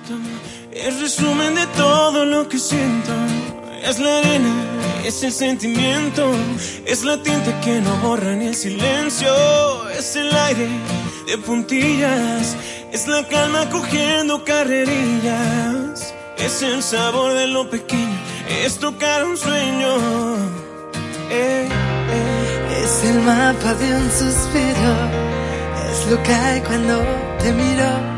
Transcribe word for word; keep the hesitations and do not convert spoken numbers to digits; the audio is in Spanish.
viento, el resumen de todo lo que siento. Es la arena, es el sentimiento, es la tinta que no borra ni el silencio. Es el aire de puntillas, es la calma cogiendo carrerillas. Es el sabor de lo pequeño, es tocar un sueño. Eh, eh. Es el mapa de un suspiro, es lo que hay cuando te miro.